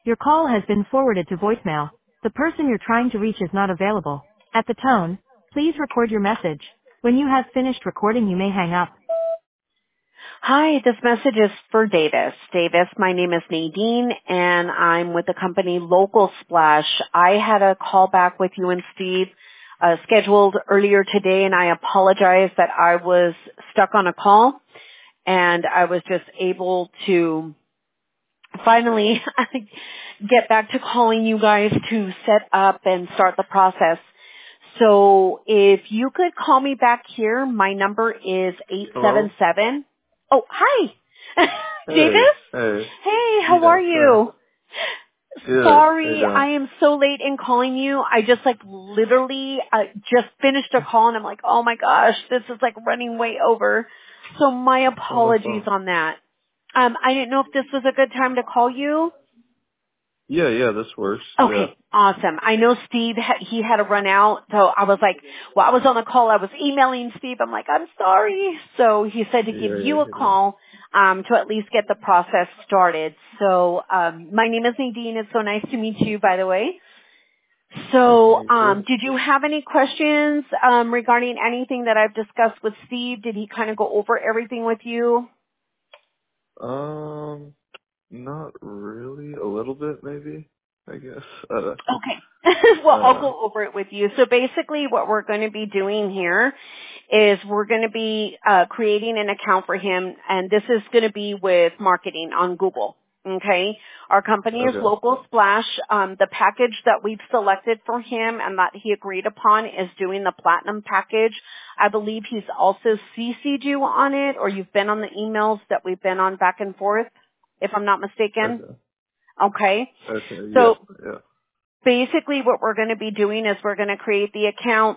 Your call has been forwarded to voicemail. The person you're trying to reach is not available. At the tone, please record your message. When you have finished recording, you may hang up. Hi, this message is for Davis. Davis, my name is Nadine, and I'm with the company Local Splash. I had a call back with you and Steve scheduled earlier today, and I apologize that I was stuck on a call, and I was just able to finally get back to calling you guys to set up and start the process. So if you could call me back here, my number is Hello? 877. Oh, hi. Davis? Hey, hey. Hey, how Yeah, are sorry. you? Good. How you Sorry, doing? I am so late in calling you. I just literally just finished a call and I'm like, oh my gosh, this is running way over. So my Oh, no apologies problem. on that. I didn't know if this was a good time to call you. Yeah, this works. Yeah. Okay, awesome. I know Steve, he had to run out, so I was like, I was on the call, I was emailing Steve, I'm like, I'm sorry. So he said to give you a Yeah. call, to at least get the process started. So, my name is Nadine, it's so nice to meet you, by the way. Nice to So, meet you. did you have any questions, regarding anything that I've discussed with Steve? Did he kind of go over everything with you? Not really. A little bit, maybe, I guess. Okay. Well, I'll go over it with you. So basically what we're going to be doing here is we're going to be creating an account for him, and this is going to be with marketing on Google. Okay. Our company is Okay. Local Splash. The package that we've selected for him and that he agreed upon is doing the platinum package. I believe he's also CC'd you on it, or you've been on the emails that we've been on back and forth, if I'm not mistaken. Okay. Okay. Okay. So Yeah. basically what we're going to be doing is we're going to create the account.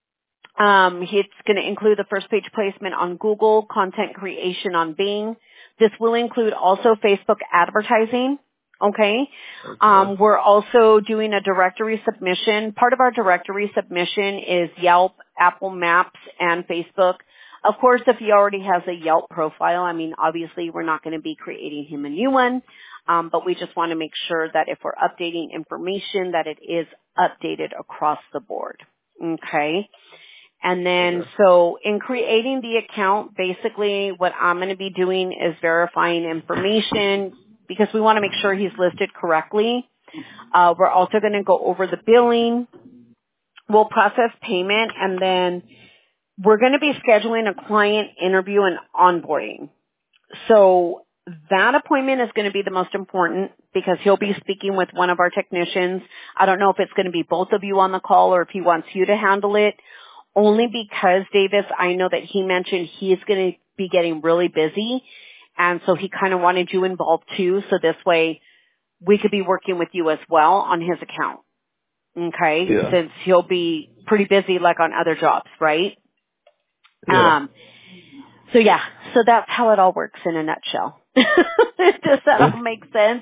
It's going to include the first page placement on Google, content creation on Bing. This will include also Facebook advertising. Okay. Okay. We're also doing a directory submission. Part of our directory submission is Yelp, Apple Maps, and Facebook. Of course, if he already has a Yelp profile, obviously we're not going to be creating him a new one. But we just want to make sure that if we're updating information, that it is updated across the board. Okay. And then, Okay. so in creating the account, basically what I'm going to be doing is verifying information because we want to make sure he's listed correctly. We're also going to go over the billing. We'll process payment, and then we're going to be scheduling a client interview and onboarding. So that appointment is going to be the most important because he'll be speaking with one of our technicians. I don't know if it's going to be both of you on the call or if he wants you to handle it. Only because, Davis, I know that he mentioned he's going to be getting really busy. And so he kind of wanted you involved too. So this way we could be working with you as well on his account. Okay. Yeah. Since he'll be pretty busy like on other jobs, right? Yeah. So yeah, so that's how it all works in a nutshell. Does that all make sense?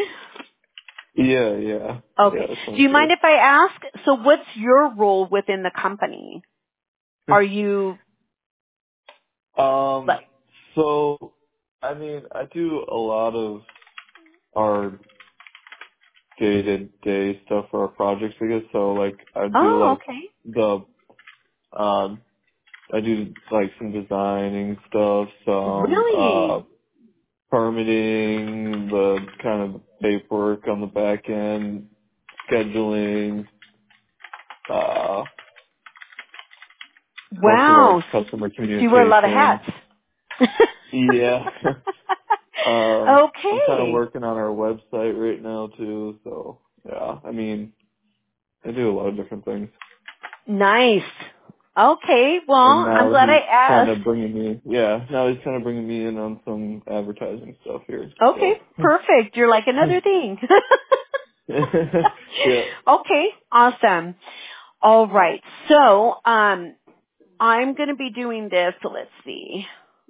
Yeah. Yeah. Yeah. Okay. That Do sounds you good. mind if I ask, so what's your role within the company? Are you Um. like, So, I do a lot of our day-to-day stuff for our projects, I guess. So, I do, oh, okay. the, um, I do, some designing stuff, some, Really? permitting, the kind of paperwork on the back end, scheduling, uh, most of our Wow. customer So you wear a lot of communication. hats. Yeah. I'm kind of Okay. working on our website right now, too, so, yeah. I do a lot of different things. Nice. Okay. And Well, I'm now glad I he's kind asked. of now he's kind of bringing me in on some advertising stuff here. Okay. So, Perfect. You're like another thing. yeah. Okay. Awesome. All right. So, I'm going to be doing this. So let's see.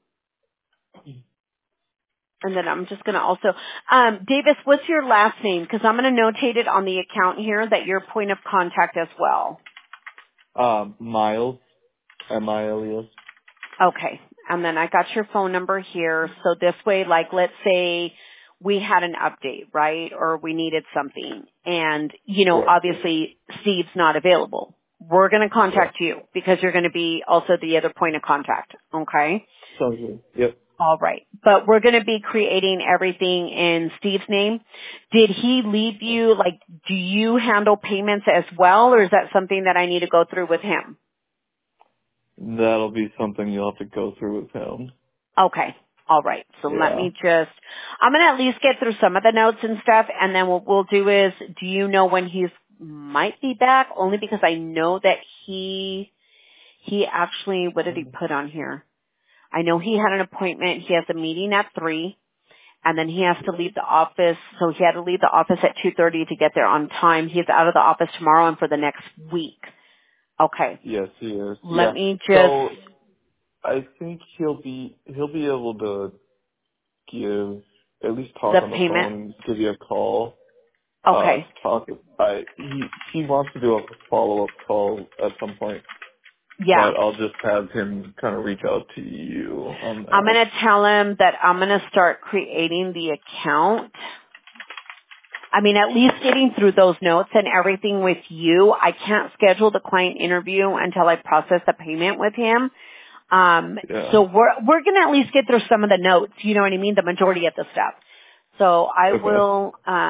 And then I'm just going to also, Davis, what's your last name? Because I'm going to notate it on the account here that you're point of contact as well. Miles, Miles. Okay. And then I got your phone number here. So this way, let's say we had an update, right? Or we needed something. And, Right. obviously Steve's not available. We're going to Yeah. contact you because you're going to be also the other point of contact. Okay? Sounds good. Yep. All right. But we're going to be creating everything in Steve's name. Did he leave you, do you handle payments as well, or is that something that I need to go through with him? That'll be something you'll have to go through with him. Okay. All right. So let Yeah. me I'm going to at least get through some of the notes and stuff, and then what we'll do is, do you know when he's might be back? Only because I know that he actually, what did he put on here? I know he had an appointment. He has a meeting at 3, and then he has to leave the office. So he had to leave the office at 2:30 to get there on time. He's out of the office tomorrow and for the next week. Okay. Yes, he is. Let Yeah. me just, So I think he'll be able to give at least talk the on the payment. phone and give you a call. Okay. Talk. He wants to do a follow up call at some point, Yeah. but I'll just have him kind of reach out to you on I'm that. going to tell him that I'm going to start creating the account. I mean, at least getting through those notes and everything with you. I can't schedule the client interview until I process the payment with him. Yeah. So we're going to at least get through some of the notes. You know what I mean? The majority of the stuff. So I Okay. will,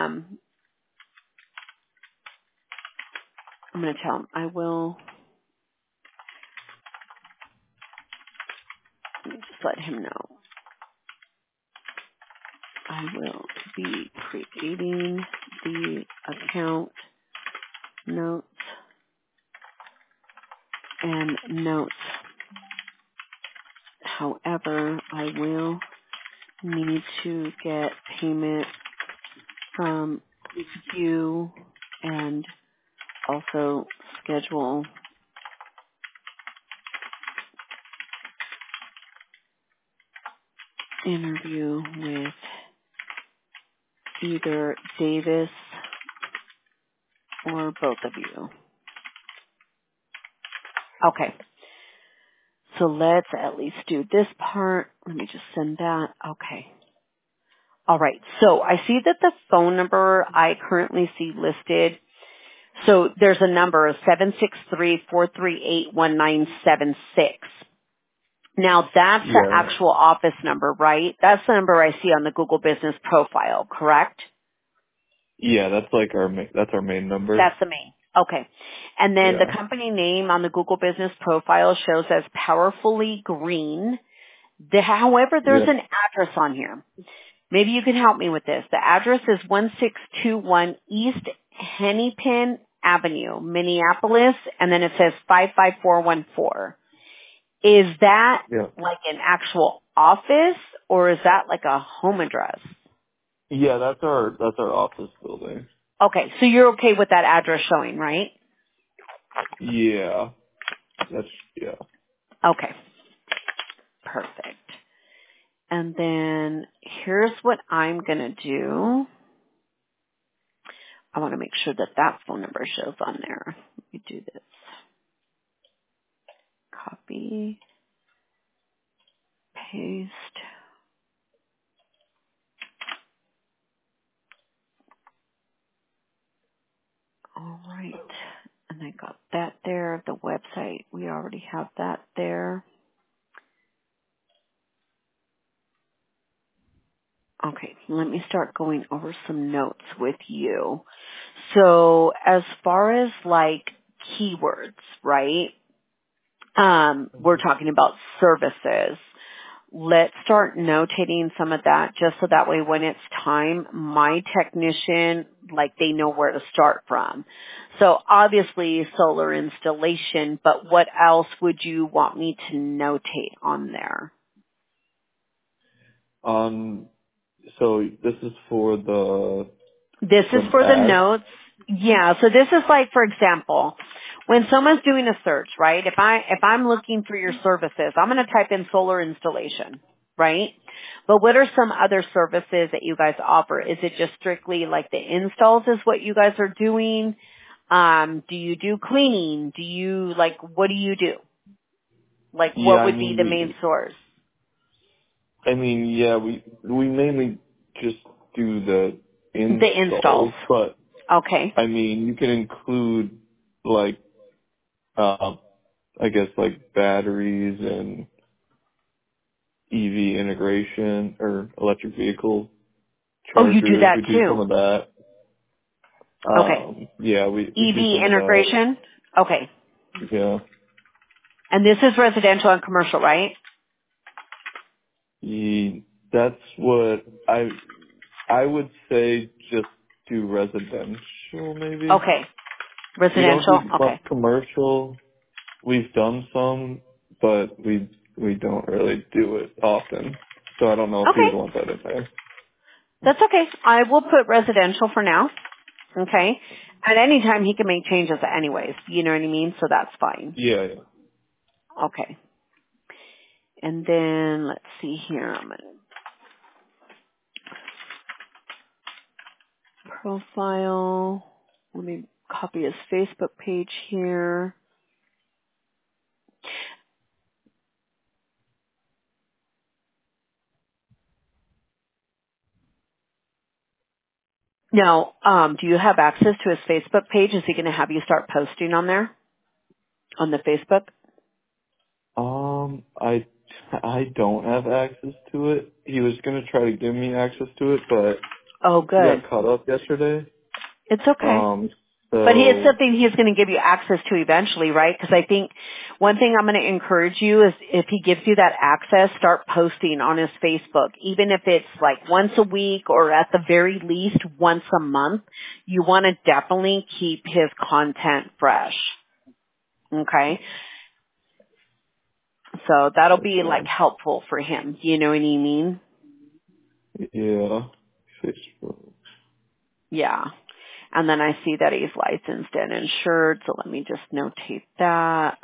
I'm going to tell him, let me just let him know. I will be creating the account notes and notes. However, I will need to get payment from you and also schedule interview with either Davis or both of you. Okay. So let's at least do this part. Let me just send that. Okay. All right. So I see that the phone number I currently see listed. So there's a number of 763-438-1976. Now that's the Yeah. actual office number, right? That's the number I see on the Google Business profile, correct? Yeah. That's like that's our main number. That's the main. Okay. And then the Yeah. company name on the Google Business profile shows as Powerfully Green. However, there's Yeah. an address on here. Maybe you can help me with this. The address is 1621 East Hennepin Avenue, Minneapolis, and then it says 55414. Is that Yeah. like an actual office, or is that like a home address? Yeah. That's our office building. Okay, so you're okay with that address showing, right? Yeah. That's yeah. Okay, perfect. And then here's what I'm going to do. I want to make sure that that phone number shows on there. Let me do this. Copy, paste. All right. And I got that there. The website, we already have that there. Okay, let me start going over some notes with you. So as far as like keywords, right? We're talking about services. Let's start notating some of that just so that way when it's time, my technician, they know where to start from. So obviously solar installation, but what else would you want me to notate on there? So this is for the This is for the ads. notes. Yeah, so this is like, for example, when someone's doing a search, right? If I'm looking for your services, I'm going to type in solar installation, right? But what are some other services that you guys offer? Is it just strictly like the installs is what you guys are doing? Do you do cleaning? What do you do? Like, Yeah. what would be the main source? Yeah. We mainly just do the The installs. installs, but Okay. I mean, you can include like, I guess like batteries and EV integration or electric vehicle Oh, you do chargers. that We do some too. of that. Okay. Yeah, we do EV some of that. integration. Okay. Yeah. And this is residential and commercial, right? That's what I would say just do residential maybe. Okay. We don't Residential. do much Okay. commercial. We've done some, but we don't really do it often. So I don't know if he Okay. would want that in there. That's okay. I will put residential for now. Okay. At any time he can make changes anyways. You know what I mean? So that's fine. Yeah, yeah. Okay. And then let's see here. I'm going to profile. Let me copy his Facebook page here. Now, do you have access to his Facebook page? Is he going to have you start posting on there? On the Facebook? I don't have access to it. He was gonna try to give me access to it, but Oh, he good. got caught up yesterday. It's okay. But it's So something he's going to give you access to eventually, right? Because I think one thing I'm going to encourage you is if he gives you that access, start posting on his Facebook. Even if it's like once a week or at the very least once a month, you want to definitely keep his content fresh. Okay? So that'll be like okay. helpful for him. You know what I mean? Yeah. Facebook. Yeah. And then I see that he's licensed and insured, so let me just notate that.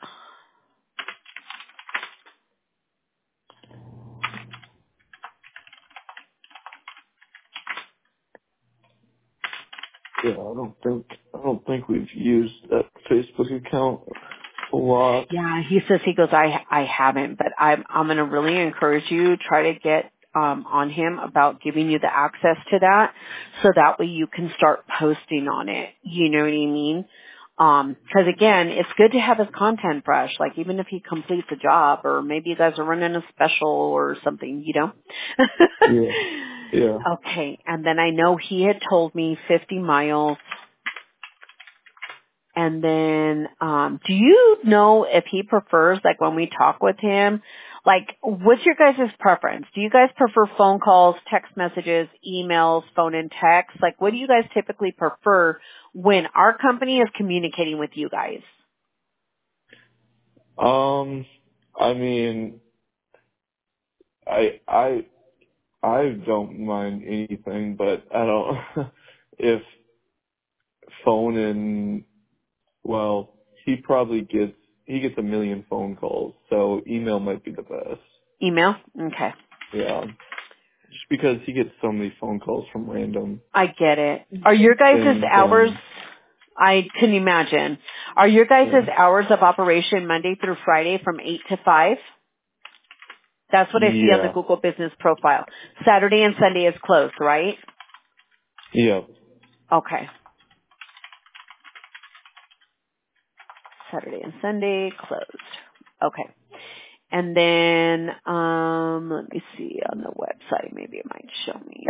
Yeah, I don't think we've used that Facebook account a lot. Yeah, he says he goes, I haven't, but I'm going to really encourage you, try to get on him about giving you the access to that so that way you can start posting on it. You know what I mean? Cause again, it's good to have his content fresh, like even if he completes a job or maybe you guys are running a special or something, you know? Yeah. Yeah. Okay. And then I know he had told me 50 miles. And then, do you know if he prefers, like when we talk with him, like what's your guys' preference? Do you guys prefer phone calls, text messages, emails, phone and text? Like what do you guys typically prefer when our company is communicating with you guys? I mean, I don't mind anything, but I don't if phone and well, he gets a million phone calls, so email might be the best. Email? Okay. Yeah. Just because he gets so many phone calls from random I get it. Are your guys' things hours, and I can imagine, are your guys' yeah. hours of operation Monday through Friday from 8 to 5? That's what I see on the Yeah. Google Business profile. Saturday and Sunday is closed, right? Yeah. Okay. Saturday and Sunday closed. Okay. And then, let me see on the website. Maybe it might show me.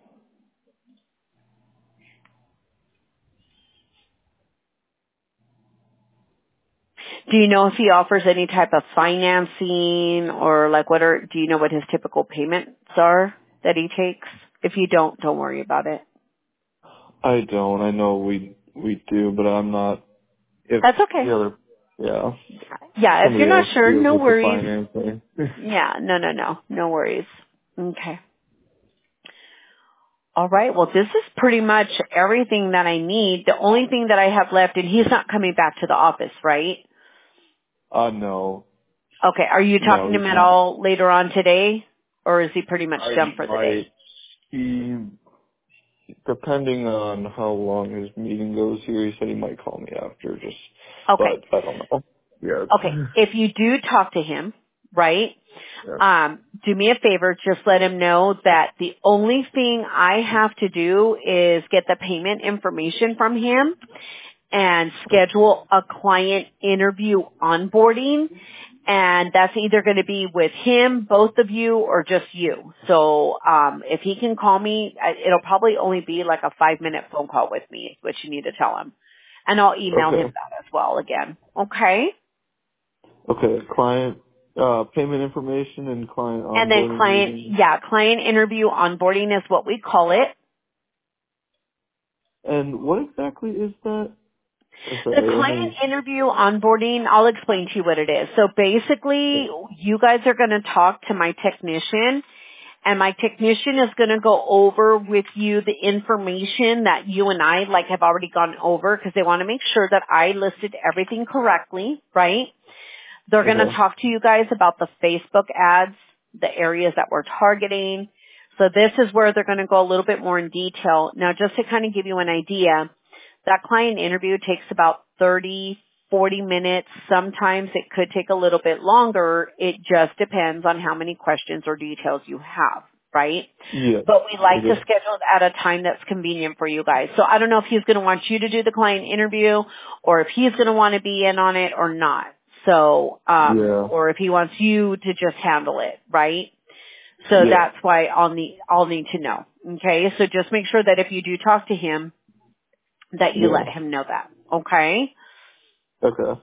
Do you know if he offers any type of financing or like do you know what his typical payments are that he takes? If you don't worry about it. I don't. I know we do, but I'm not if That's okay. the other yeah. Yeah, if you're Somebody not else sure, deals no with the worries. financing. Yeah, no. No worries. Okay. All right. Well, this is pretty much everything that I need. The only thing that I have left, and he's not coming back to the office, right? No. Okay. Are you No, talking to he's him at not. all later on today, or is he pretty much I done for the day? might he depending on how long his meeting goes here, he said he might call me after Okay. but I don't know. Yeah. Okay. If you do talk to him, right? Yeah. do me a favor, just let him know that the only thing I have to do is get the payment information from him and schedule a client interview onboarding. And that's either going to be with him, both of you, or just you. So, if he can call me, it'll probably only be like a 5-minute phone call with me, is what you need to tell him. And I'll email him Okay. that as well again. Okay? Okay. Client payment information and client And then onboarding meeting. client interview onboarding is what we call it. And what exactly is that? I'm The sorry. I know client you. interview onboarding, I'll explain to you what it is. So basically, you guys are going to talk to my technician, and my technician is going to go over with you the information that you and I have already gone over, because they want to make sure that I listed everything correctly, right? They're going to Okay. talk to you guys about the Facebook ads, the areas that we're targeting. So this is where they're going to go a little bit more in detail. Now, just to kind of give you an idea, that client interview takes about 30, 40 minutes. Sometimes it could take a little bit longer. It just depends on how many questions or details you have, right? Yeah. But we like to Okay. schedule it at a time that's convenient for you guys. So I don't know if he's going to want you to do the client interview, or if he's going to want to be in on it or not. So, Yeah. or if he wants you to just handle it, right? So Yeah. that's why I'll need to know. Okay? So just make sure that if you do talk to him, that you Yeah. let him know that. Okay? Okay.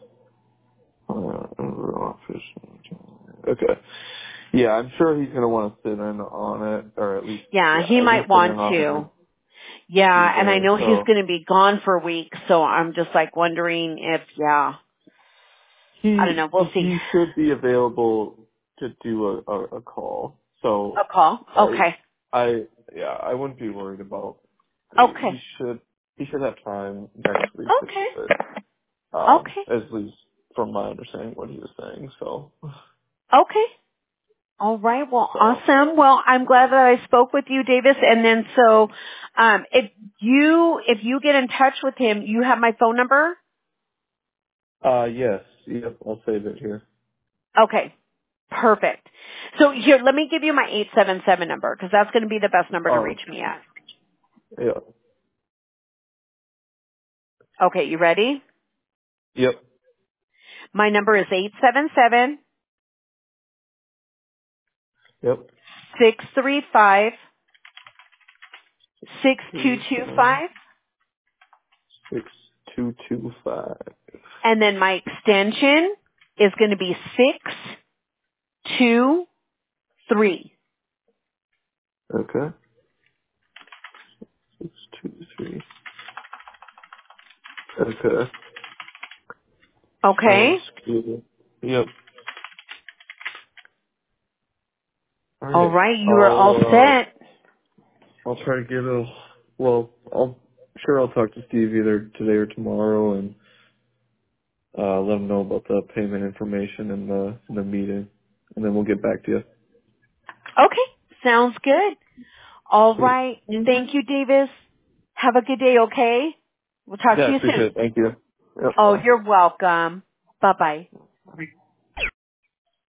Okay. Yeah, I'm sure he's gonna want to sit in on it, or at least, Yeah, yeah, he at might least sit in want on it to. and be Yeah, and I there. know he's So going to be gone for a week, so I'm just wondering if, I don't know. We'll see. he should be available to do a call. So A call? I Okay. I yeah, I wouldn't be worried about. Okay. He should have time next week to Okay. do it. Okay. At least from my understanding what he was saying. So Okay. All right. Well, so awesome. Well, I'm glad that I spoke with you, Davis. And then so, if you get in touch with him, you have my phone number? yes, yep, I'll save it here. Okay. Perfect. So here, let me give you my 877 number, because that's going to be the best number to Oh, reach me at. yeah. Okay. You ready? Yep. My number is 877 Yep. 635 37 6225, 6225. and then my extension is going to be 623. Okay. 623. Okay. Sounds Okay? good. Yep. All All right. right, you are all set. I'll try to get a. Well, I'll talk to Steve either today or tomorrow and let him know about the payment information and the meeting, and then we'll get back to you. Okay, sounds good. All Sweet. right. Thank you, Davis. Have a good day, okay? We'll talk to Yeah, you appreciate soon. it. Thank you. Yep. Oh, Bye. you're welcome. Bye-bye.